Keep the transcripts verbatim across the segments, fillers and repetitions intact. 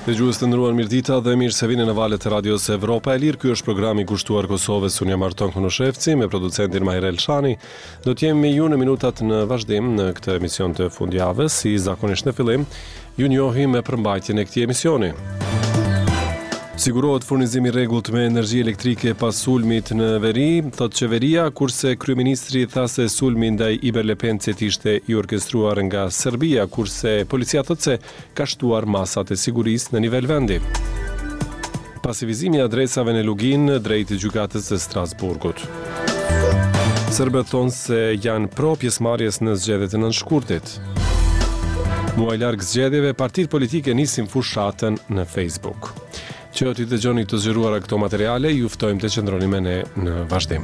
Dëgjues të nderuar, mirëdita dhe mirë se vini në valët e radios Evropa e Lirë. Ky është programi i kushtuar Kosovës. Unë jam Arton Kunushevci me producentin Mahir Elshani. Do të jemi me ju në minutat në vazhdim në këtë emision të fundjavës. Si zakonisht në fillim, ju njohim me përmbajtjen e këtij emisioni. Sigurohet furnizimi i rregullt me energji elektrike pas sulmit në veri, thot qeveria, kurse kryeministri tha se sulmi ndaj Iberlepencit ishte i orkestruar nga Serbia, kurse policia thot se ka shtuar masat e sigurisë në nivel vendi. Pasivizimi i adresave në Lugin drejt gjykatës së Strasburgut. Serbët thonë se janë pro pjesëmarrjes në zgjedhjet e nënshkurtit. Muaj larg zgjedhjeve, partitë politike nisin fushatën në Facebook. Që t'i dëgjoni të zgjeruara këto materiale, ju ftojmë të qëndroni me ne në vazhdim.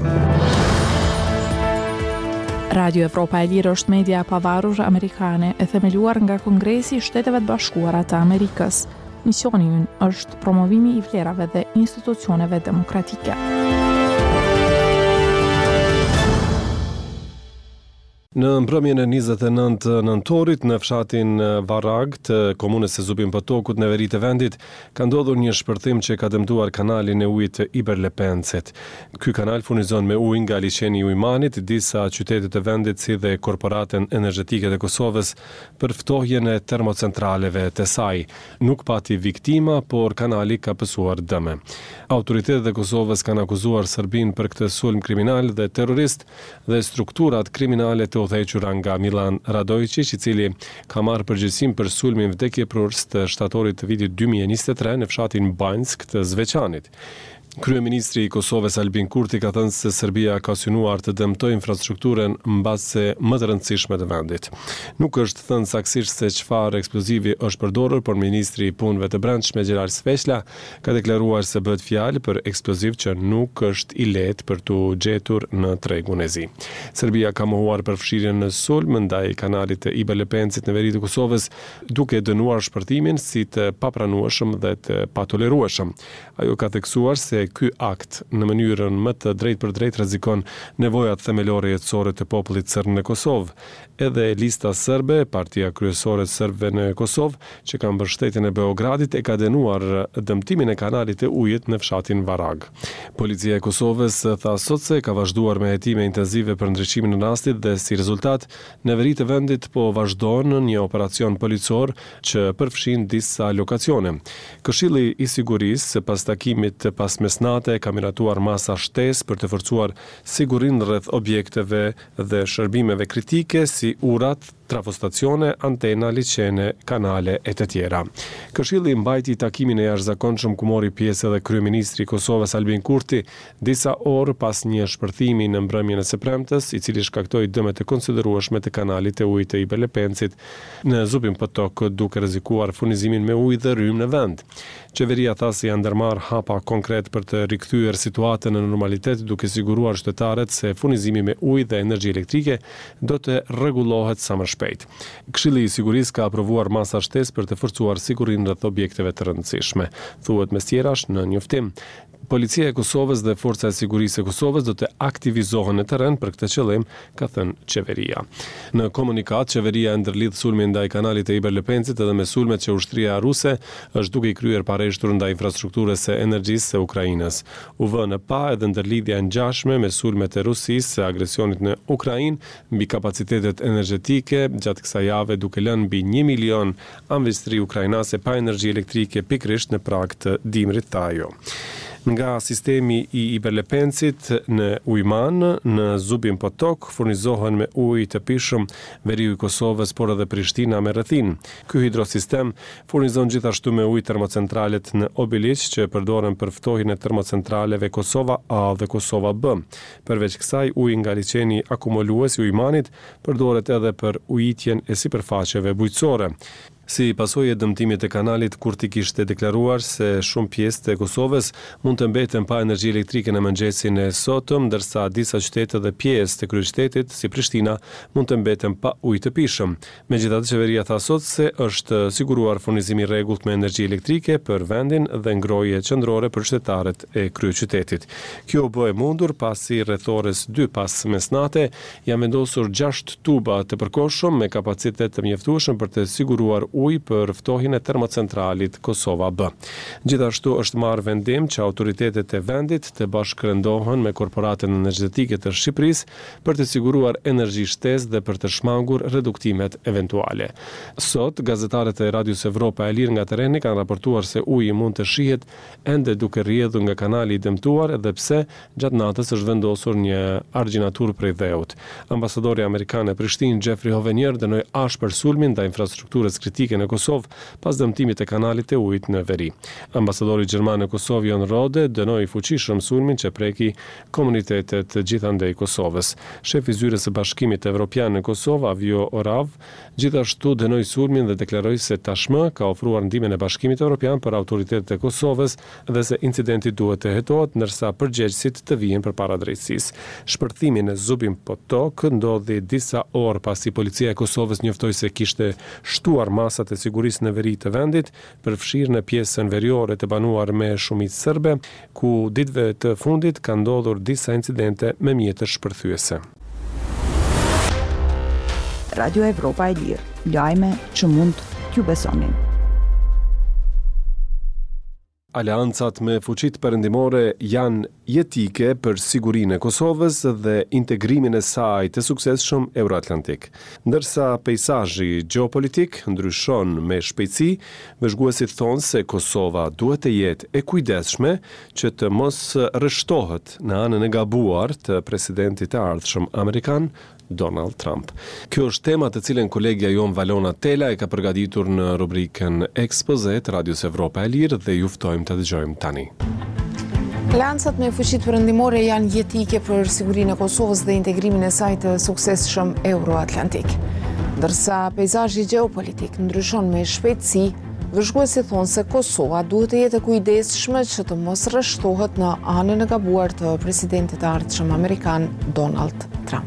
Radio Evropa e Lirë është media e pavarur amerikane e themeluar nga Kongresi i Shteteve të Bashkuara të Amerikës. Misioni i ynë është promovimi i vlerave dhe institucioneve demokratike. Në mbrëmjen e njëzet e nëntë nëntorit në fshatin Varag të komunës së Zupin Potokut në veri të vendit, ka ndodhur një shpërthim që ka dëmtuar kanalin e ujit të Iberlepencit. Ky kanal furnizon me ujë nga liçeni i Ujmanit disa qytete të vendit si dhe korporatën energjetike të Kosovës për ftohjen e termocentraleve të saj. Nuk pati viktima, por kanali ka pësuar dëme. Autoritetet e Kosovës kanë akuzuar Serbinë për këtë sulm kriminal dhe terrorist dhe strukturat kriminale të udhëhequra nga Milan Radojčić, i cili ka marrë përgjegjësinë për sulmin vdekjeprurës të shtatorit të vitit dy mijë e njëzet e tre në fshatin Banjsk të Zveçanit. Kryeministri i Kosovës Albin Kurti ka thënë se Serbia ka synuar të dëmtojë infrastrukturën mbase më të rëndësishme të vendit. Nuk është thënë saktësisht se çfarë eksplozivi është përdorur, por ministri i punëve të brendshme Gjerar Sveshla ka deklaruar se bëhet fjalë për eksploziv që nuk është i lehtë për tu gjetur në tregun e zi. Serbia ka mohuar përfshirjen në sulm ndaj kanalit të Iberlepencit në veri të Kosovës, duke dënuar shpërtimin si të papranueshëm dhe të patolerueshëm. Ajo ka theksuar se ky akt në mënyrën më të drejtë për drejtë rrezikon nevojat themelore jetësore të popullit serb në Kosovë. Edhe lista serbe, partia kryesore serbe në Kosovë, që ka mbështetjen e Beogradit, e ka dënuar dëmtimin e kanalit të ujit në fshatin Varag. Policia e Kosovës tha sot se ka vazhduar me hetime intensive për ndryshimin e rastit dhe si rezultat, në veri të vendit po vazhdon një operacion policor që përfshin disa lokacione. Këshilli i sigurisë pas takimit pas mesnate ka miratuar masa shtesë për të forcuar sigurinë rreth objekteve dhe shërbimeve kritike si urat, trafostacione, antena, liçene, kanale e të tjera. Këshilli mbajti takimin e jashtëzakonshëm ku mori pjesë edhe kryeministri i Kosovës Albin Kurti disa orë pas një shpërthimi në mbrëmjen e së premtes, i cili shkaktoi dëme të konsiderueshme të kanalit të ujit të Iberlepencit në Zupin Potok, duke rrezikuar furnizimin me ujë dhe rrymë në vend. Qeveria tha se janë ndërmarrë hapa konkret për të rikthyer situatën në normalitet, duke siguruar qytetarët se furnizimi me ujë dhe energji elektrike do të rregullohet sa më shpejt. Këshilli i Sigurisë ka aprovuar masa shtesë për të forcuar sigurinë rreth objekteve të rëndësishme, thuhet mes tjerash në njoftim. Policia e Kosovës dhe Forca e Sigurisë e Kosovës do të aktivizohen në terren për këtë qëllim, ka thënë qeveria. Në komunikat, qeveria e ndërlidh sulmin ndaj kanalit të Iberlepencit edhe me sulmet që ushtria ruse është duke i kryer pareshtur ndaj infrastrukturës së energjisë së Ukrainës. U vënë pa edhe ndërlidhja e ngjashme me sulmet e Rusisë së agresionit në Ukrainë mbi kapacitetet energjetike gjatë kësaj jave, duke lënë mbi një milion ambestri ukrainase pa energji elektrike pikërisht në prag të dimrit të ajo. Nga sistemi i Iberlepencit në Ujman, në Zupin Potok, furnizohen me ujë të pishëm veriu i Kosovës, por edhe Prishtina me rrethin. Ky hidrosistem furnizon gjithashtu me ujë termocentralet në Obiliq, që përdoren për ftohjen e termocentraleve Kosova A dhe Kosova B. Përveç kësaj, uji nga liçeni akumulues i Ujmanit përdoret edhe për ujitjen e sipërfaqeve bujqësore. Si pasojë e dëmtimit të kanalit, Kurti kishte deklaruar se shumë pjesë të Kosovës mund të mbeten pa energji elektrike në mëngjesin e sotëm, ndërsa disa qytete dhe pjesë të kryeqytetit, si Prishtina, mund të mbeten pa ujë të pishëm. Megjithatë, qeveria tha sot se është siguruar furnizimi i rregullt me energji elektrike për vendin dhe ngrohje qendrore për qytetarët e kryeqytetit. Kjo u bë e mundur pasi rreth orës dy pas mesnate janë vendosur gjashtë tuba të përkohshëm me kapacitet të mjaftueshëm për të siguruar ujë për ftohjen e termocentralit Kosova B. Gjithashtu është marrë vendim që autoritetet e vendit të bashkërendohen me korporatën energjetike të Shqipërisë për të siguruar energji shtesë dhe për të shmangur reduktimet eventuale. Sot, gazetarët e Radios Evropa e Lirë nga tereni kanë raportuar se uji mund të shihet ende duke rrjedhur nga kanali i dëmtuar edhe pse gjatë natës është vendosur një argjinatur prej dheut. Ambasadori amerikan e Prishtinë Jeffrey Hovenier dënoi ashpër sulmin ndaj infrastrukturës kritike në Kosovë pas dëmtimit të kanalit të ujit në veri. Ambasadori gjerman në Kosovë Jon Rode dënoi fuqishëm sulmin që preki komunitetet të gjithandej Kosovës. Shefi i zyrës së Bashkimit Evropian në Kosovë, Avio Orav, gjithashtu dënoi sulmin dhe deklaroi se tashmë ka ofruar ndihmën e Bashkimit Evropian për autoritetet e Kosovës dhe se incidenti duhet të hetohet ndërsa përgjegjësit të vijen përpara drejtësisë. Shpërthimi në Zubin Potok ndodhi disa orë pasi policia e Kosovës njoftoi se kishte shtuar masat e sigurisë në veri të vendit, përfshirë në pjesën veriore të banuar me shumicë serbe, ku ditëve të fundit ka ndodhur disa incidente me mjetër shpërthyese. Radio Evropa e Lirë, lajme që mund t'ju besonin. Aleancat me fuqitë perëndimore janë jetike për sigurinë e Kosovës dhe integrimin e saj të suksesshëm euroatlantik. Ndërsa peizazhi gjeopolitik ndryshon me shpejtësi, vëzhguesit thonë se Kosova duhet të jetë e kujdesshme që të mos rreshtohet në anën e gabuar të presidentit të ardhshëm amerikan Donald Trump. Kjo është tema të cilën kolegja jon Valona Tela e ka përgatitur në rubrikën Expose të Radios Evropa e Lirë dhe ju ftojmë të dëgjojmë tani. Aleancat me fuqitë perëndimore janë jetike për sigurinë e Kosovës dhe integrimin e saj të suksesshëm euroatlantik. Ndërsa peizazhi gjeopolitik ndryshon me shpejtësi, vëzhguesit thonë se Kosova duhet të jetë e kujdesshme që të mos rreshtohet në anën e gabuar të presidentit të ardhshëm amerikan Donald Trump.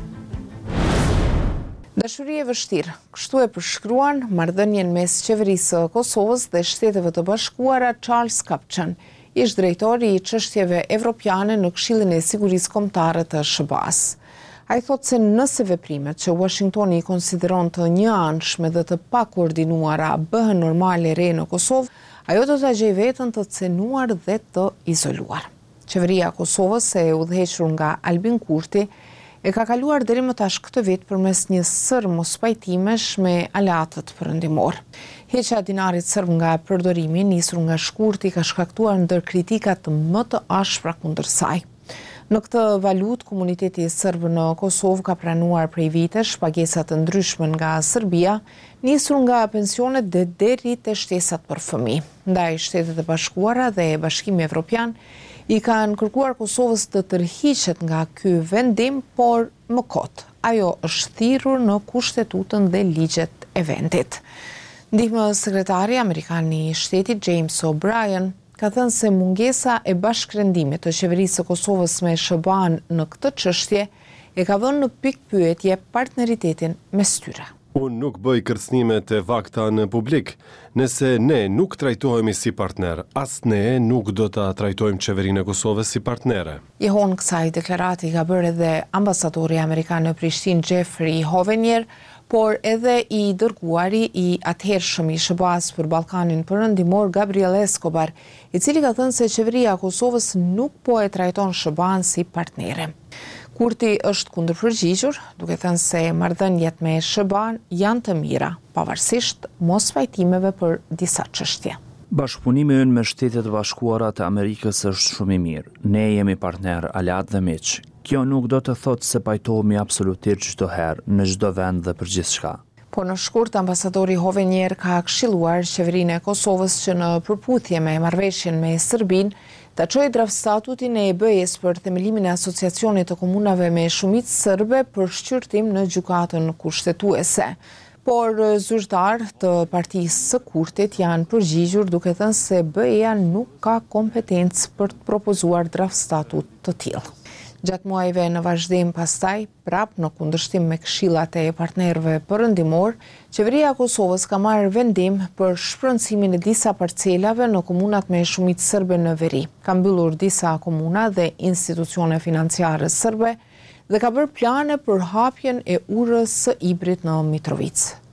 Dashuri e vështirë, kështu e përshkruan marrëdhënien mes qeverisë së Kosovës dhe Shteteve të Bashkuara Charles Kupchan, ish drejtori i çështjeve evropiane në Këshillin e Sigurisë Kombëtare të S B A-s. Ai thotë se nëse veprimet që Washingtoni i konsideron të njëanshme dhe të pakoordinuara bëhen normale re në Kosovë, ajo do ta gjejë veten të cenuar dhe të izoluar. Qeveria e Kosovës e udhëhequr nga Albin Kurti e ka kaluar deri më tash këtë vit përmes një sër mospajtimesh me aleatët perëndimor. Heqja e dinarit serb nga përdorimi nisur nga shkurti ka shkaktuar ndër kritikat më të ashpra kundër saj. Në këtë valutë, komuniteti serb në Kosovë ka pranuar prej vitesh pagesa të ndryshme nga Serbia, nisur nga pensionet dhe deri te shtesat për fëmijë. Ndaj Shtetet e Bashkuara dhe Bashkimi Evropian i kanë kërkuar Kosovës të tërhiqet nga ky vendim, por më kot. Ajo është thirrur në kushtetutën dhe ligjet e vendit. Ndihmë sekretari amerikan i shtetit James O'Brien ka thënë se mungesa e bashkërendimit të qeverisë së Kosovës me S B A-n në këtë çështje e ka vënë në pikë pyetje partneritetin mes tyre. Unë nuk bëj kërcënime të vakta në publik. Nëse ne nuk trajtohemi si partner, as ne nuk do ta trajtojmë qeverinë e Kosovës si partnere. Jehon kësaj deklarati ka bërë edhe ambasadori amerikan në Prishtinë Jeffrey Hovenier, por edhe i dërguari i atëhershëm i S B A-s për Ballkanin Perëndimor Gabriel Escobar, i cili ka thënë se qeveria e Kosovës nuk po e trajton S B A-n si partnere. Kurti është kundërpërgjigjur, duke thënë se marrëdhëniet me S B A-n janë të mira, pavarësisht mospajtimeve për disa çështje. Bashkëpunimi ynë me Shtetet e Bashkuara të Amerikës është shumë i mirë. Ne jemi partner, aleat dhe miq. Kjo nuk do të thotë se pajtohemi absolutisht çdo herë, në çdo vend dhe për gjithçka. Po në shkurt, ambasadori Hovenier ka këshilluar qeverinë e Kosovës që në përputhje me marrëveshjen me Serbinë ta çojë draft statutin e E B E-s për themelimin e asociacionit të komunave me shumicë serbe për shqyrtim në gjykatën kushtetuese. Por zyrtar të partisë së Kurtit janë përgjigjur duke thënë se B E-ja nuk ka kompetencë për të propozuar draft statut të tillë. Gjatë muajve në vazhdim pastaj, prap në kundërshtim me këshillat e partnerëve perëndimor, qeveria e Kosovës ka marrë vendim për shpërndësimin e disa parcelave në komunat me shumicë serbe në veri. Ka mbyllur disa komuna dhe institucione financiare serbe dhe ka bërë plane për hapjen e urës së Ibrit në Mitrovic.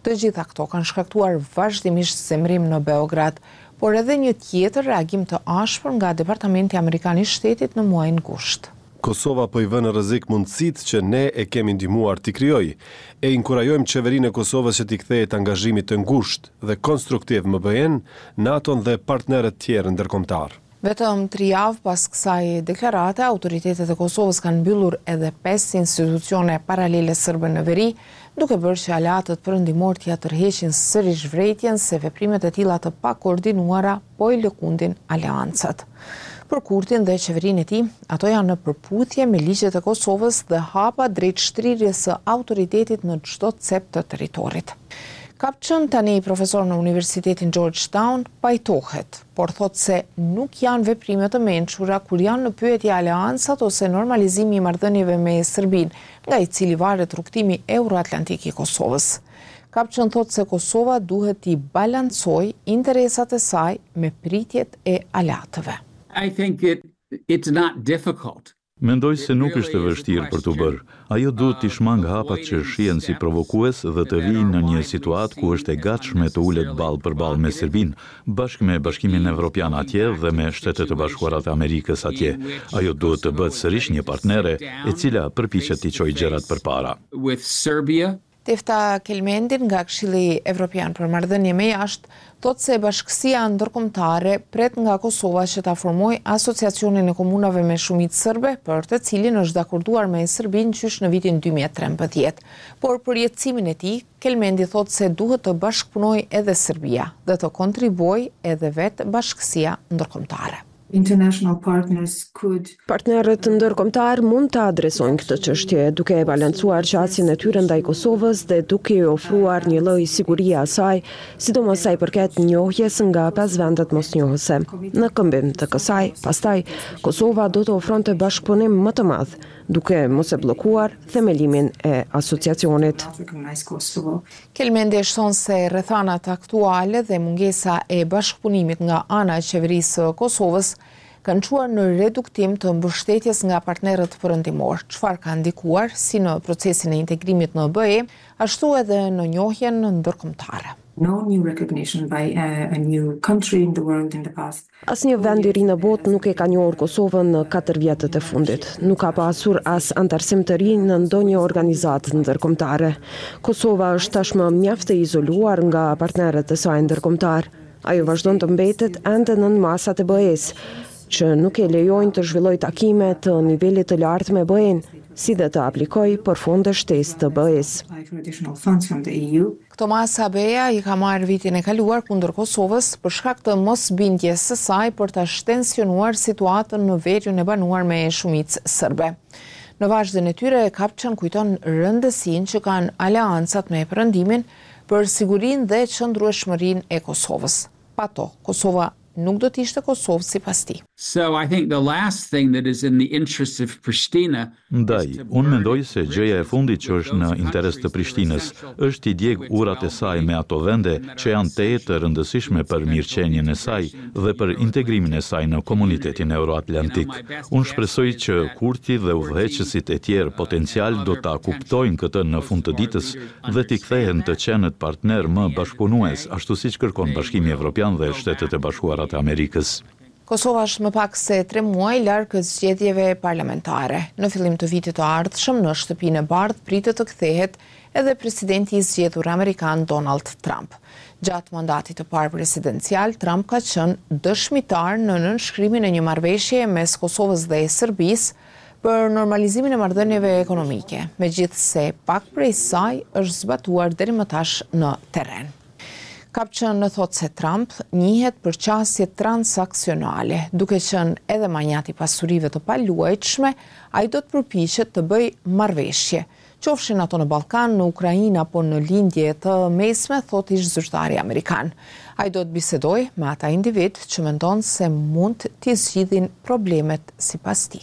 Të gjitha këto kanë shkaktuar vazhdimisht zemrim në Beograd, por edhe një tjetër reagim të ashpër nga Departamenti Amerikan i Shtetit në muajin gusht. Kosova po i vë në rrezik mundësitë që ne e kemi ndihmuar t'i krijojë. E inkurajojmë qeverinë e Kosovës që t'i kthehet angazhimit të ngushtë dhe konstruktiv M B E-n, NATO-n dhe partnerët tjerë ndërkombëtar. Vetëm tri javë pas kësaj deklarate, autoritetet e Kosovës kanë mbyllur edhe pesë institucione paralele serbe në veri, duke bërë që aleatët perëndimor t'ia tërheqin sërish vërejtjen se veprimet e tilla të pakoordinuara po i lëkundin aleancat. Për Kurtin dhe qeverinë e tij, ato janë në përputhje me ligjet e Kosovës dhe hapa drejt shtrirjes së autoritetit në çdo cep të territorit. Kapçën, tani profesor në Universitetin Georgetown, pajtohet, por thot se nuk janë veprime të mençura kur janë në pyetje aleancat ose normalizimi i marrëdhënieve me Serbinë, nga i cili varet rrugtimi euroatlantik i Kosovës. Kapçën thot se Kosova duhet t'i balancojë interesat e saj me pritjet e aleatëve. I think it, it's not difficult. Mendoj se nuk është e vështirë për të bërë. Ajo duhet t'i shmang hapat që shihen si provokues dhe të vijë në një situatë ku është e gatshme të ulet ballë për ballë me Serbinë, bashkë me Bashkimin Evropian atje dhe me Shtetet e Bashkuara të Amerikës atje. Ajo duhet të bëhet sërish një partnere e cila përpiqet t'i çojë gjërat përpara. With Serbia, Tefta Kelmendin nga Këshilli Evropian për marrëdhënie me jashtë thot se bashkësia ndërkombëtare pret nga Kosova që ta formojë asociacionin e komunave me shumicë serbe, për të cilin është dakorduar me Serbinë qysh në vitin dy mijë e trembëdhjetë. Por për jetësimin e tij, Kelmendi thot se duhet të bashkëpunojë edhe Serbia dhe të kontribuojë edhe vetë bashkësia ndërkombëtare. International partners could Partnerët ndërkombëtar mund të adresojnë këtë çështje duke e balancuar qasjen e tyre ndaj Kosovës dhe duke i ofruar një lloj sigurie asaj, sidomos sa i përket njohjes nga pesë vendet mosnjohëse. Në këmbim të kësaj, pastaj Kosova do të ofronte bashkëpunim më të madh, duke mos e bllokuar themelimin e asociacionit. Kelmendi shton se rrethanat aktuale dhe mungesa e bashkëpunimit nga ana e qeverisë së Kosovës kanë çuar në reduktim të mbështetjes nga partnerët perëndimor, çfarë ka ndikuar si në procesin e integrimit në B E, ashtu edhe në njohjen ndërkombëtare. No new recognition by a, a new country in the world in the past. Asnjë vend i ri në botë nuk e ka njohur Kosovën në katër vjetët e fundit. Nuk ka pasur as antarësim të ri në ndonjë organizatë ndërkombëtare. Kosova është tashmë mjaft e izoluar nga partnerët e saj ndërkombëtar. Ajo vazhdon të mbetet ende nën masat e B E-s, që nuk e lejojnë të zhvillojë takime të nivelit të lartë me B E-n, si dhe të aplikojë për fonde shtesë të B E-s. Këto masa B E-a i ka marrë vitin e kaluar kundër Kosovës për shkak të mosbindjes së saj për ta shtensionuar situatën në veriun e banuar me shumicë serbe. Në vazhdën e tyre, Kapçën kujton rëndësinë që kanë aleancat me Perëndimin për sigurinë dhe qëndrueshmërinë e Kosovës. Pa to, Kosova nuk do të ishte Kosovë sipas tij. So I think the last thing that is in the interest of Pristina. Ndaj, unë mendoj se gjëja e fundit që është në interes të Prishtinës është t'i djeg urat e saj me ato vende që janë teje të rëndësishme për mirëqenien e saj dhe për integrimin e saj në komunitetin euroatlantik. Unë shpresoj që Kurti dhe udhëheqësit e tjerë potencial do ta kuptojnë këtë në fund të ditës dhe t'i kthehen të qenët partner më bashkëpunues, ashtu siç kërkon Bashkimi Evropian dhe Shtetet e Bashkuara të Amerikës. Kosova është më pak se tre muaj larg zgjedhjeve parlamentare. Në fillim të vitit të ardhshëm, në shtëpinë e bardhë pritet të kthehet edhe presidenti i zgjedhur amerikan Donald Trump. Gjatë mandatit të parë presidencial, Trump ka qenë dëshmitar në nënshkrimin e një marrëveshje mes Kosovës dhe Serbisë për normalizimin e marrëdhënieve ekonomike, megjithse pak prej saj është zbatuar deri më tash në terren. Kapçën në thot se Trump njihet për qasje transaksionale, duke qenë edhe manjat i pasurive të paluajtshme, ai do të përpiqet të bëj marrëveshje, qofshin ato në Ballkan, në Ukrainë apo në lindje të mesme, thot ish zyrtari amerikan. Ai do të bisedojë me ata individ që mendon se mund t'i zgjidhin problemet sipas tij.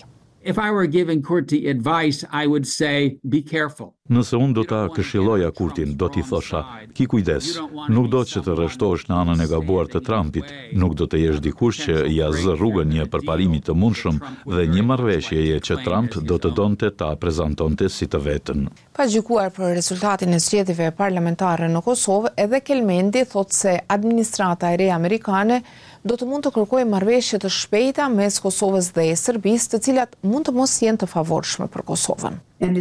If I were giving Kurti advice, I would say, be careful. Nëse unë do ta këshilloja Kurtin, do t'i thosha, ki kujdes, nuk do që të rreshtohesh në anën e gabuar të Trumpit, nuk do të jesh dikush që ja zë rrugën një përparimi të mundshëm dhe një marrëveshjeje që Trump do të donte ta prezantonte si të vetën. Pa gjykuar për rezultatin e zgjedhjeve parlamentare në Kosovë, edhe Kelmendi thotë se administrata e re amerikane do të mund të kërkojë marrëveshje të shpejta mes Kosovës dhe Serbisë, të cilat mund të mos jenë të favorshme për Kosovën.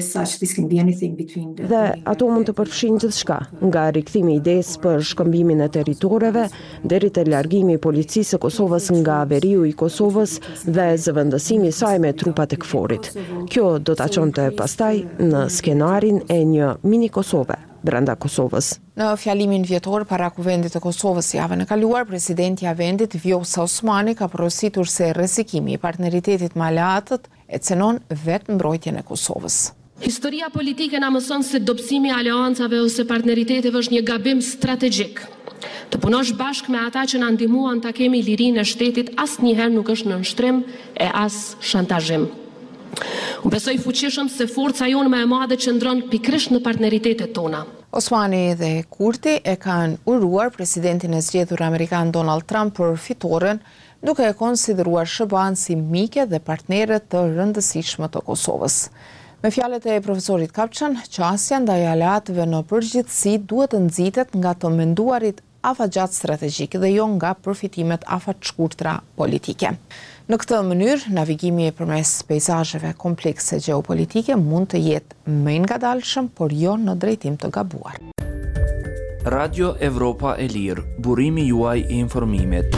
Dhe ato mund të përfshin gjithçka, nga rikthimi i idesë për shkëmbimin e territoreve deri te largimi i policisë së Kosovës nga veriu i Kosovës dhe zëvendësimi i saj me trupat e KFOR-it. Kjo do ta çonte pastaj në skenarin e një mini Kosove brenda Kosovës. Në fjalimin vjetor para Kuvendit të Kosovës javën e kaluar, presidentja e vendit Vjosa Osmani ka porositur se rrezikimi i partneritetit me aleatët e cenon vetë mbrojtjen e Kosovës. Historia politike na mëson se dobësimi i aleancave ose partneriteteve është një gabim strategjik. Të punosh bashkë me ata që na ndihmuan ta kemi lirinë e shtetit asnjëherë nuk është nënshtrim e as shantazhim. Unë besoj fuqishëm se forca jonë më e madhe qëndron pikërisht në partneritetet tona. Osmani dhe Kurti e kanë uruar presidentin e zgjedhur amerikan Donald Trump për fitoren, duke e konsideruar SHBA-n si mike dhe partnere të rëndësishme të Kosovës. Me fjalët e profesorit Kapçan, qasja ndaj aleatëve në përgjithësi duhet të nxitet nga të menduarit afatgjat strategjik dhe jo nga përfitimet afatshkurtra politike. Në këtë mënyrë, navigimi përmes peizazheve komplekse gjeopolitike mund të jetë më i ngadalshëm, por jo në drejtim të gabuar. Radio Evropa e Lirë, burimi juaj i informimit.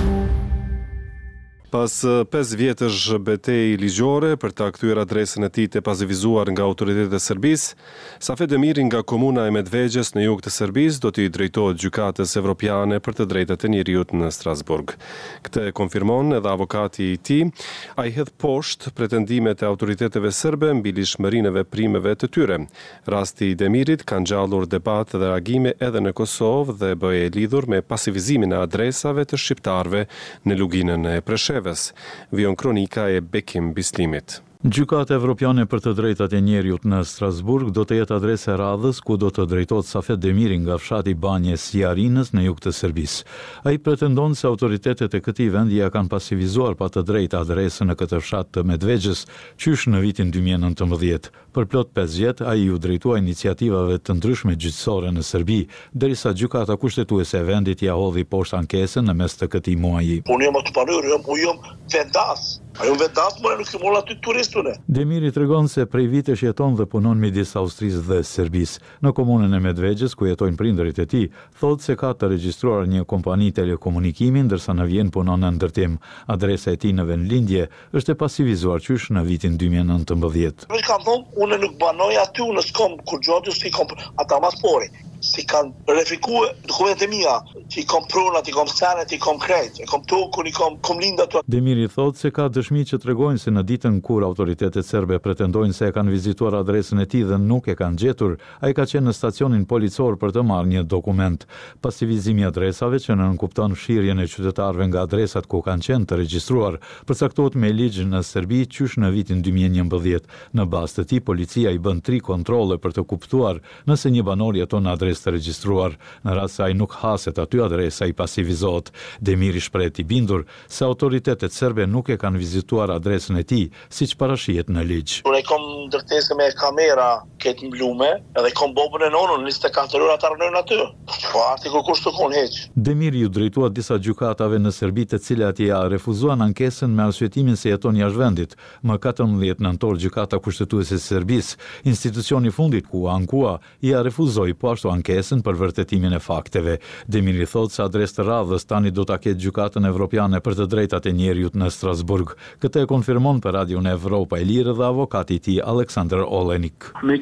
Pas pesë vjetësh betejë ligjore për ta kthyer adresën e tij të pazivizuar nga autoritetet e Serbisë, Safet Demiri nga komuna e Medvegjes në jug të Serbisë do t'i drejtohet gjykatës evropiane për të drejtat e njerëzit në Strasburg. Këtë konfirmon edhe avokati i tij. Ai hedh poshtë pretendimet e autoriteteve serbe mbi lishmërinë e veprimeve të tyre. Rasti i Demirit ka ngjallur debat dhe reagime edhe në Kosovë dhe bëhej lidhur me pasivizimin e adresave të shqiptarëve në luginën e Preshevës. Vion kronika e Bekim Bislimit. Gjykata Evropiane për të drejtat e njerëzit në Strasburg do të jetë adresë e radhës ku do të drejtohet Safet Demiri nga fshati Banjes i Arinës në jug të Serbisë. Ai pretendon se autoritetet e këtij vendi ja kanë pasivizuar pa të drejtë adresën në këtë fshat të Medvegjes, qysh në vitin dy mijë e nëntëmbëdhjetë. Për plot pesë vjet ai u drejtua iniciativave të ndryshme gjyqësore në Serbi, derisa gjykata kushtetuese e vendit ja hodhi poshtë ankesën në mes të këtij muaji. Unë jam aty panur, jam jam vendas. Ajo vendas më nuk i molla aty turistune. Demiri tregon se prej vitesh jeton dhe punon midis Austrisë dhe Serbisë. Në komunën e Medvegjes, ku jetojnë prindërit e tij, thotë se ka të regjistruar një kompani telekomunikimi, ndërsa në Vjen punon në ndërtim. Adresa e tij në vendlindje është e pasivizuar qysh në vitin dy mijë e nëntëmbëdhjetë. Më kanë thonë, unë nuk banoj aty, unë s'kam kur gjatë si kom ata paspori. Si kanë verifikue dokumentet mia, që i kom prunat, i kom senet, i kom krejt, i kom tokun, i kom, kom linda të... Demiri thotë se ka dëshmi që tregojnë se në ditën kur autoritetet serbe pretendojnë se e kanë vizituar adresën e tij dhe nuk e kanë gjetur, ai ka qenë në stacionin policor për të marrë një dokument. Pasivizimi i adresave që nënkupton fshirjen e qytetarëve nga adresat ku kanë qenë të regjistruar, përcaktohet me ligj në Serbi qysh në vitin dy mijë e njëmbëdhjetë. Në bazë të tij, policia i bën tri kontrolle për të kuptuar nëse një banor jeton në adresë të regjistruar. Në rast se ai nuk haset aty, adresa i pasivizohet. Demiri shpreh i bindur se autoritetet serbe nuk e kanë vizituar adresën e tij, siç parashihet në ligj. Unë kam ndërtesë me kamera këtë mblume, edhe kam bobën e nonën, njëzet e katër orë ata rënojnë aty. Po artikull kush të kon heq. Demiri u drejtua disa gjykatave në Serbi, të cilat ja refuzuan ankesën me arsyetimin se jeton jashtë vendit. Më katërmbëdhjetë nëntor gjykata kushtetuese e Serbisë, institucioni i fundit ku ankua, ia refuzoi po ashtu ankesën për vërtetimin e fakteve. Demiri thotë se adresë të radhës tani do ta ketë gjykatën evropiane për të drejtat e njerëzit në Strasburg. Këtë e konfirmon për Radion Evropa e Lirë dhe avokati i tij Aleksandar Olenik. Me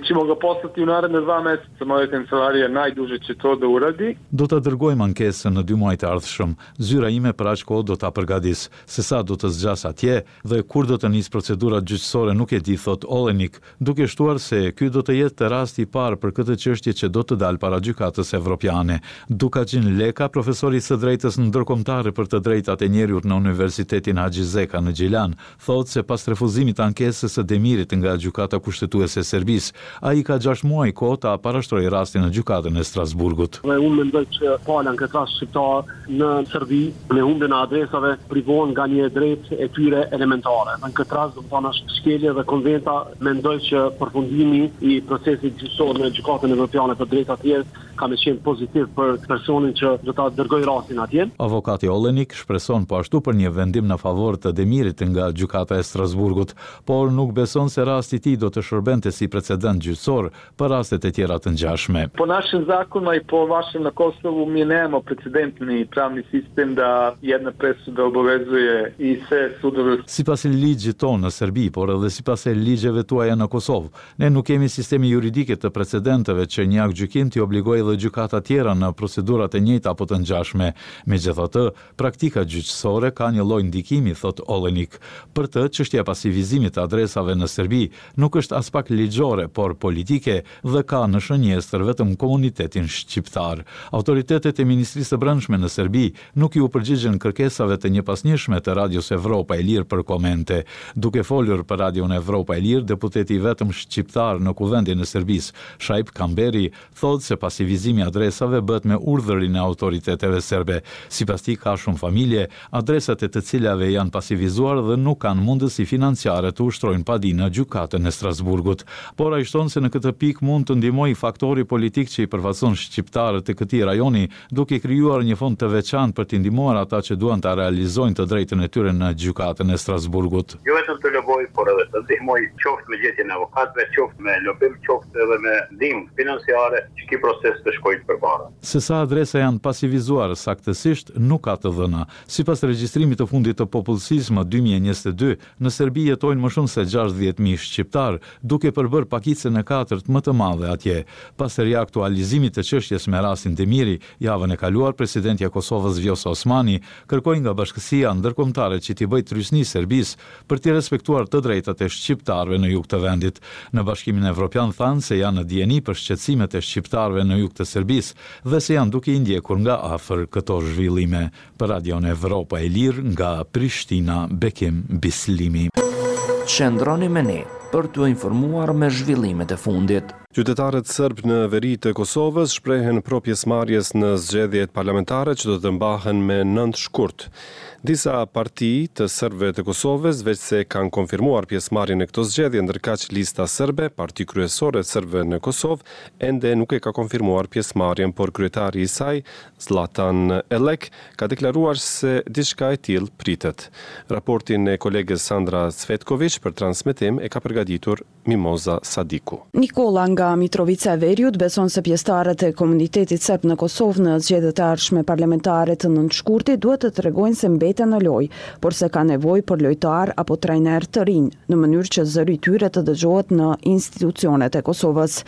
Recimo ga poslati u naredne dva meseca, moja kancelarija najduže će to da uradi. Do të dërgojmë ankesën në dy muaj të ardhshëm. Zyra ime për aq kohë do ta përgatis, se sa do të zgjas atje dhe kur do të nis procedurat gjyqësore nuk e di, thot Olenik, duke shtuar se ky do të jetë rasti i parë për këtë çështje që do të dalë para gjykatës evropiane. Dukaçin Leka, profesori i së drejtës ndërkombëtare për të drejtat e njerëzit në Universitetin Haxhi Zeka në Gjilan, thotë se pas refuzimit të ankesës së Demirit nga gjykata kushtetuese e Serbisë, ai ka gjashtë muaj kohë ta parashtrojë rastin në gjykatën e Strasburgut. Dhe unë mendoj që pala në këtë rast shqiptar në Serbi, në humbjen e adresave privohen nga një drejtë e tyre elementare. Në këtë rast do të thonë është shkelje dhe konventa mendoj që përfundimi i procesit gjyqësor në gjykatën evropiane për drejta të tjerë ka me qenë pozitiv për personin që do ta dërgoj rastin atje. Avokati Olenik shpreson po ashtu për një vendim në favor të Demirit nga gjykata e Strasburgut, por nuk beson se rasti i tij do të shërbente si precedent gjyqësor për rastet e tjera të ngjashme. Po našim zakonima i po vašem na Kosovu mi nemamo precedentni pravni sistem da jedna presuda obavezuje i sve sudove. Sipas ligjit tonë në Serbi, por edhe sipas ligjeve tuaja në Kosovë, ne nuk kemi sisteme juridike të precedenteve që një akt gjykim t'i obligojë dhe gjykata tjera në procedurat e njëjta apo të ngjashme. Megjithatë, praktika gjyqësore ka një lloj ndikimi, thot Olenik. Për të, çështja e pasivizimit të adresave në Serbi nuk është as pak ligjore, por politike dhe ka në shënjestër vetëm komunitetin shqiptar. Autoritetet e Ministrisë së Brendshme në Serbi nuk ju përgjigjen kërkesave të njëpasnjëshme të Radios Evropa e Lirë për komente. Duke folur për Radion Evropa e Lirë, deputeti i vetëm shqiptar në Kuvendin e Serbisë, Shaip Kamberi, thotë se pasivizimi i adresave bëhet me urdhërin e autoriteteve serbe. Sipas tij ka shumë familje, adresat e të cilave janë pasivizuar dhe nuk kanë mundësi financiare të ushtrojnë padi në gjykatën e Strasburgut. Por ai shton se në këtë pikë mund të ndihmojë faktori politik që i përfaqëson shqiptarët e këtij rajoni, duke krijuar një fond të veçantë për të ndihmuar ata që duan ta realizojnë të drejtën e tyre në gjykatën e Strasburgut. Jo vetëm të loboj, por edhe të ndihmoj qoftë me gjetjen e avokatëve, qoftë me lobim, qoftë edhe me ndihmë financiare që ky proces të shkojë përpara. Se sa adresa janë pasivizuar saktësisht nuk ka të dhëna. Sipas regjistrimit të fundit të popullsisë më dy mijë e njëzet e dy, në Serbi jetojnë më shumë se gjashtëdhjetë mijë shqiptar, duke përbërë pakicën e katërt më të madhe atje. Pas riaktualizimit të çështjes me rastin Demiri, javën e kaluar presidenti i Kosovës Vjosa Osmani kërkoi nga bashkësia ndërkombëtare që t'i bëjë trysni Serbisë për të respektuar të drejtat e shqiptarëve në jug të vendit. Në Bashkimin Evropian thanë se janë në dijeni për shqetësimet e shqiptarëve në jug të Serbisë dhe se janë duke i ndjekur nga afër këto zhvillime. Për Radion Evropa e Lirë nga Prishtina, Bekim Bislimi. Qëndroni me ne për t'u informuar me zhvillimet e fundit. Qytetarët serb në veri të Kosovës shprehen pro pjesëmarrjes në zgjedhjet parlamentare që do të mbahen me nëntë shkurt. Disa parti të serbëve të Kosovës veç se kanë konfirmuar pjesëmarrjen në këto zgjedhje, ndërkaq lista serbe, parti kryesore e serbëve në Kosovë, ende nuk e ka konfirmuar pjesëmarrjen, por kryetari i saj, Zlatan Elek, ka deklaruar se diçka e tillë pritet. Raportin e kolegës Sandra Cvetković për transmetim e ka përgatitur Mimoza Sadiku. Nikola nga Mitrovica e Veriut beson se pjesëtarët e komunitetit serb në Kosovë në zgjedhjet e ardhshme parlamentare të nëntëshkurtit duhet të tregojnë se mbeten në lojë, por se ka nevojë për lojtar apo trajner të rinj, në mënyrë që zëri i tyre të dëgjohet në institucionet e Kosovës.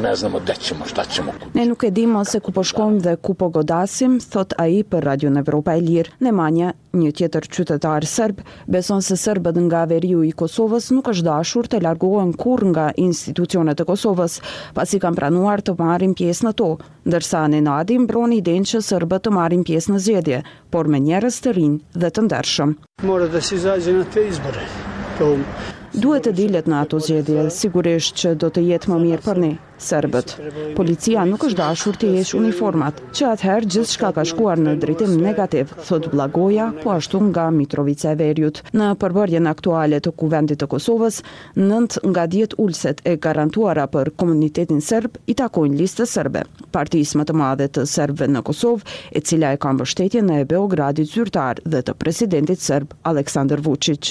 Ne nuk e dimë se ku po shkojmë dhe ku po godasim, thot ai për Radion Evropa e Lirë. Nemanja, një tjetër qytetar serb, beson se serbët nga veriu i Kosovës nuk është dashur të largohen kur nga institucionet e Kosovës, pasi kanë pranuar të marrin pjesë në to, ndërsa Nenadi mbron idenë që serbët të marrin pjesë në zgjedhje, por me njerëz të rinj dhe të ndershëm. Duhet të dilet në ato zgjedhje, sigurisht që do të jetë më mirë për ne, serbët. Policia nuk është dashur të heqë uniformat, që atëherë gjithçka ka shkuar në drejtim negativ, thot Blagoja, po ashtu nga Mitrovica e Veriut. Në përbërjen aktuale të Kuvendit të Kosovës, nënt nga dhjetë ulset e garantuara për komunitetin serb i takojnë listës serbe, partisë më të madhe të serbëve në Kosovë, e cila e ka mbështetjen e Beogradit zyrtar dhe të presidentit serb Aleksandar Vučić.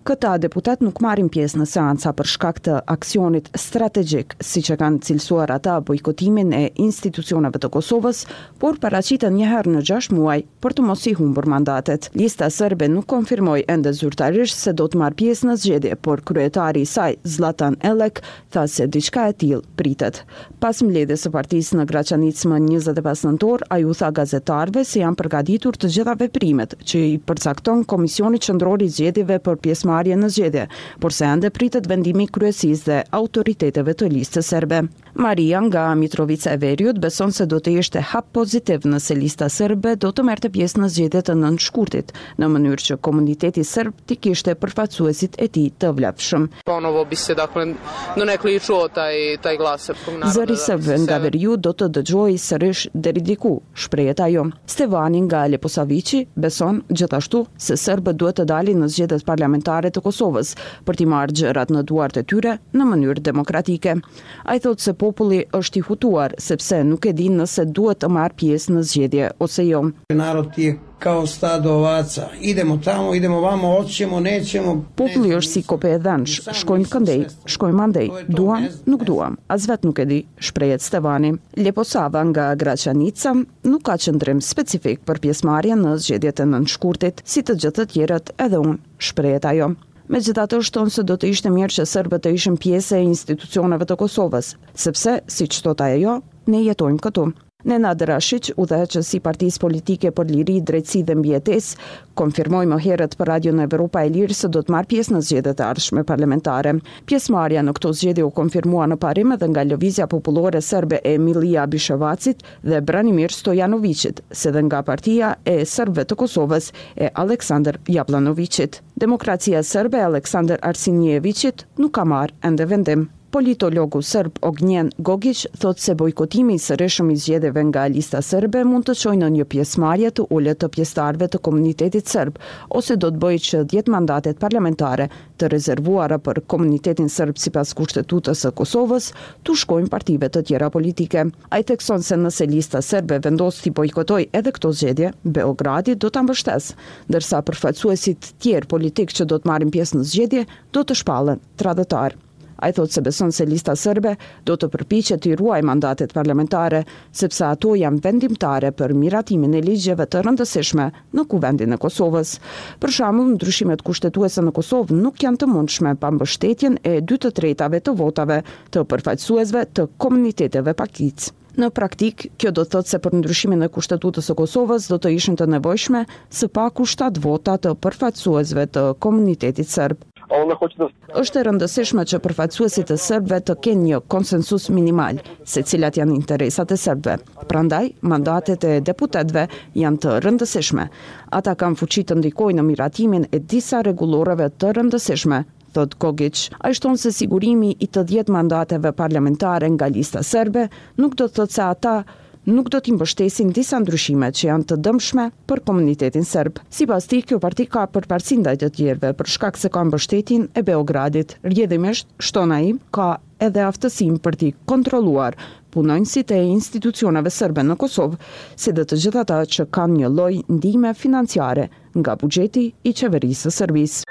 Këta deputet nuk marrin pjesë në seanca për shkak të aksionit strategjik, siç e kanë cilësuar ata bojkotimin e institucioneve të Kosovës, por paraqiten një herë në gjashtë muaj për të mos i humbur mandatet. Lista serbe nuk konfirmoi ende zyrtarisht se do të marrë pjesë në zgjedhje, por kryetari i saj, Zlatan Elek, tha se diçka e tillë pritet. Pas mbledhjes së partisë në Graçanicë më njëzet e pesë nëntor, ai u tha gazetarëve se janë përgatitur të gjitha veprimet që i përcakton Komisioni Qendror i Zgjedhjeve për pjesëmarrje në zgjedhje, por se ende pritet vendimi i kryesisë dhe autoriteteve të listës serbe. Maria nga Mitrovica e Veriut beson se do të ishte hap pozitiv nëse lista serbe do të merrte pjesë në zgjedhjet e nëntë shkurtit, në mënyrë që komuniteti serb të kishte përfaqësuesit e tij të vlefshëm. Ponovo bi se dakle do ne kličuo taj taj glas srpskog naroda. Zëri serb nga Veriut do të dëgjojë sërish deri diku, shprehet ajo. Stevani nga Leposaviçi beson gjithashtu se serbët duhet të dalin në zgjedhjet parlamentare të Kosovës për t'i marrë gjërat në duart e tyre në mënyrë demokratike. Ai thotë se populli është i hutuar sepse nuk e din nëse duhet të marrë pjesë në zgjedhje ose jo. Narod je kao stado ovaca. Idemo tamo, idemo vamo, hoćemo, nećemo. Populli është si kope e dhensh, shkojmë këndej, shkojmë andej, duam, nuk duam, as vet nuk e di, shprehet Stevani. Leposava nga Graçanica nuk ka qëndrim specifik për pjesëmarrjen në zgjedhjet e nëntë shkurtit, si të gjithë të tjerët edhe unë, shprehet ajo. Megjithatë shton se do të ishte mirë që serbët të ishin pjesë e institucioneve të Kosovës, sepse, siç thot ajo, ne jetojmë këtu. Nenad Rashić, udhëheqësi i Partisë Politike për Liri, Drejtësi dhe Mbijetesë, konfirmoi më herët për Radion Evropa e Lirë se do të marrë pjesë në zgjedhjet e ardhshme parlamentare. Pjesëmarrja në këto zgjedhje u konfirmua në parim edhe nga Lëvizja Popullore Serbe e Emilija Bishevacit dhe Branimir Stojanovicit, se dhe nga Partia e Serbëve të Kosovës e Aleksandar Jablanovićit. Demokracia serbe e Aleksandar Arsinjevicit nuk ka marrë ende vendim. Politologu serb Ognjen Gogić thot se bojkotimi i sërishëm i zgjedhjeve nga lista serbe mund të çojë në një pjesëmarrje të ulët të pjesëtarëve të komunitetit serb, ose do të bëjë që dhjetë mandatet parlamentare të rezervuara për komunitetin serb sipas kushtetutës së Kosovës të shkojnë partive të tjera politike. Ai thekson se nëse lista serbe vendos të bojkotojë edhe këto zgjedhje, Beogradi do ta mbështesë, ndërsa përfaqësuesit tjerë politik që do të marrin pjesë në zgjedhje do të shpallen tradhtar. Ai thot se beson se lista serbe do të përpiqet të ruajë mandatet parlamentare, sepse ato janë vendimtare për miratimin e ligjeve të rëndësishme në kuvendin e Kosovës. Për shembull, ndryshimet kushtetuese në Kosovë nuk janë të mundshme pa mbështetjen e dy të tretave të votave të përfaqësuesve të komuniteteve pakic. Në praktik, kjo do të thotë se për ndryshimin e kushtetutës së Kosovës do të ishin të nevojshme së paku shtatë vota të përfaqësuesve të komunitetit serb. Është e rëndësishme që përfaqësuesit e serbëve të kenë një konsensus minimal, se cilat janë interesat e serbëve. Prandaj, mandatet e deputetëve janë të rëndësishme. Ata kanë fuqi të ndikojnë në miratimin e disa rregulloreve të rëndësishme, thot Gogić. Ai shton se sigurimi i të dhjetë mandateve parlamentare nga lista serbe nuk do të thotë se ata nuk do t'i mbështesin disa ndryshime që janë të dëmshme për komunitetin serb. Sipas tij, kjo parti ka përparësi ndaj të tjerëve për shkak se ka mbështetjen e Beogradit. Rrjedhimisht, shton ai, ka edhe aftësinë për t'i kontrolluar punonjësit e institucioneve serbe në Kosovë, si dhe të gjithë ata që kanë një lloj ndihme financiare nga buxheti i qeverisë së Serbisë.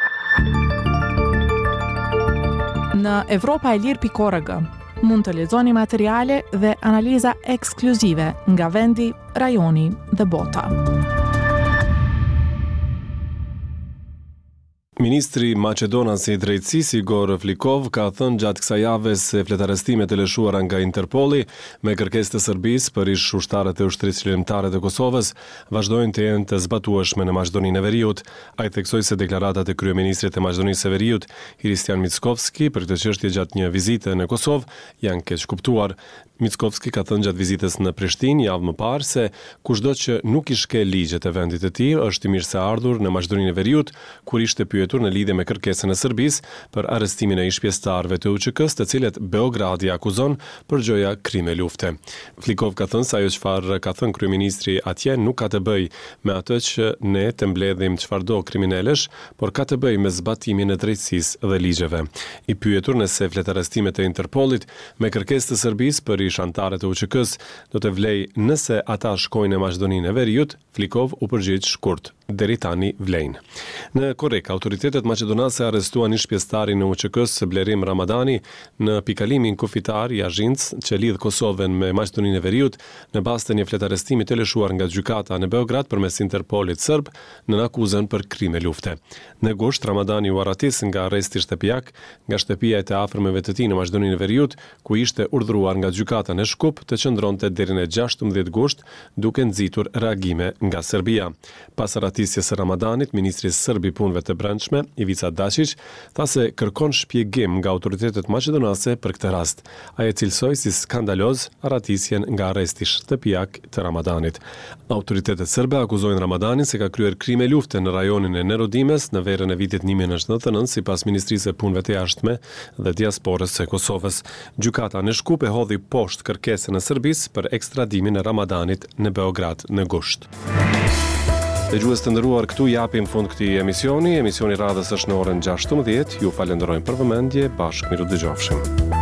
Në Evropa e Lirë pikë org mund të lexoni materiale dhe analiza ekskluzive nga vendi, rajoni dhe bota. Ministri Maqedonas i Drejtësisë Igor Flikov ka thënë gjatë kësaj jave se fletarestimet e lëshuara nga Interpoli me kërkesë të Serbisë për ish ushtarët e ushtrisë qëllimtare të Kosovës vazhdojnë të jenë të zbatueshme në Maqedoninë e Veriut. Ai theksoi se deklaratat e kryeministrit të Maqedonisë së Veriut, Hristijan Mickovski, për këtë çështje gjatë një vizite në Kosovë janë keq kuptuar. Mickovski ka thënë gjatë vizitës në Prishtinë javë më parë se kushdo që nuk i shkel ligjet e vendit të tij është i mirëseardhur në Maqedoninë e Veriut, kur ishte pyetur në lidhje me kërkesën e Serbisë për arrestimin e ish pjesëtarëve të U Q K-s, të cilët Beogradi akuzon për gjoja krime lufte. Flikov ka thënë se ajo çfarë ka thënë kryeministri atje nuk ka të bëjë me atë që ne të mbledhim çfarëdo kriminalesh, por ka të bëjë me zbatimin e drejtësisë dhe ligjeve. I pyetur nëse fletarestimet e Interpolit me kërkesë të Serbisë për ish anëtarët e U Q K-s do të vlej nëse ata shkojnë në Maqedoninë e Veriut, Flikov u përgjigj shkurt. deri tani vlejnë. Në Korek, autoritetet maqedonase arrestuan ish pjesëtarin në U Q K-s Blerim Ramadani në pikalimin kufitar i Azhinc që lidh Kosovën me Maqedoninë e Veriut në bazë të një fletarestimi të lëshuar nga gjykata në Beograd përmes Interpolit serb në akuzën për krime lufte. Në gusht, Ramadani u arratis nga arresti shtëpiak nga shtëpia e të afërmeve të tij në Maqedoninë e Veriut, ku ishte urdhëruar nga gjykata në Shkup të qëndronte deri në gjashtëmbëdhjetë gusht, duke nxitur reagime nga Serbia. Pas arratisjes së Ramadanit, ministri serb i punëve të brendshme, Ivica Dačić, tha se kërkon shpjegim nga autoritetet maqedonase për këtë rast. Ai e cilësoi si skandaloz arratisjen nga arresti shtëpiak të Ramadanit. Autoritetet serbe akuzojnë Ramadanin se ka kryer krime lufte në rajonin e Nerodimes në verën e vitit një mijë e nëntëqind e nëntëdhjetë e nëntë sipas Ministrisë së Punëve të Jashtme dhe Diasporës së Kosovës. Gjykata në Shkup e hodhi poshtë kërkesën e Serbisë për ekstradimin e Ramadanit në Beograd në gusht. Dëgjues të nderuar, këtu japim fund këtij emisioni. Emisioni radhës është në orën gjashtëmbëdhjetë. Ju falenderojmë për vëmendje. Bashkë miru dëgjofshim.